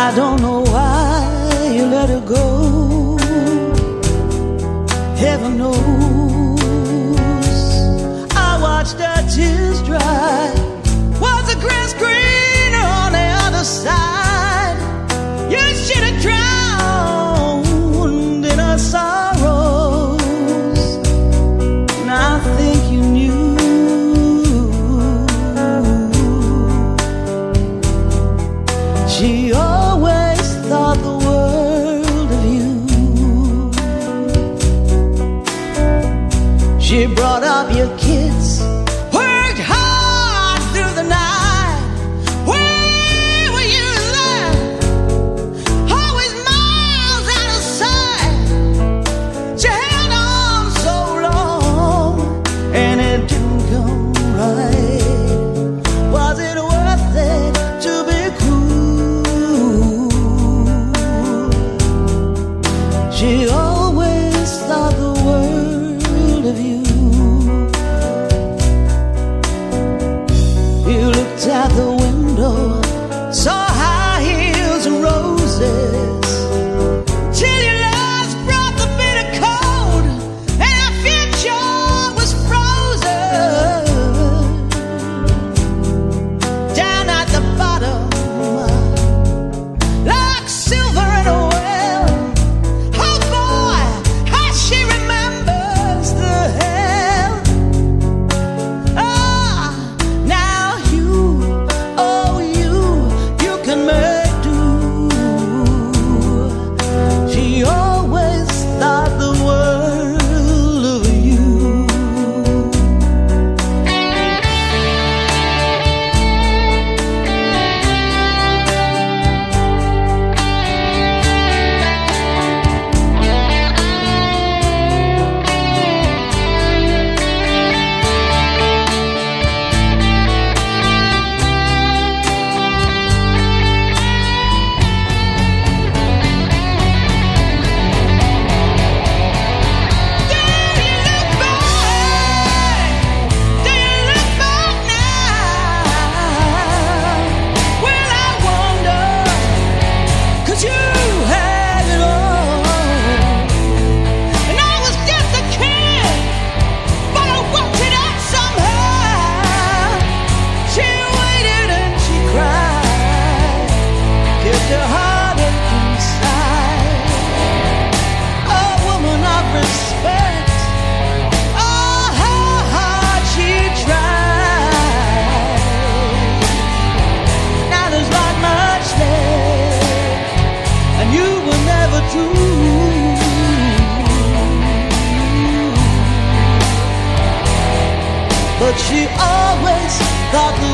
I don't know why you let her go. Heaven knows. I watched her tears dry. Was the grass greener on the other side? You should have drowned in her sorrows. And I think you knew. She always thought the world of you. She brought up your kids, worked hard through the night. Where were you then? Always miles out of sight. She held on so long, and it didn't come right. Was it worth it to be cruel? She always thought the world of you. You looked out the window, saw high heels and roses, till your loves brought the bitter cold, and our future was frozen. Down at the bottom, like silver in a well. Oh boy, how she remembers the hell. Ah, now you, oh you can make do. She always thought the world of you. Her heart ached inside. A woman of respect. Oh, how hard she tried. Now there's not much left, and you were never true. But she always thought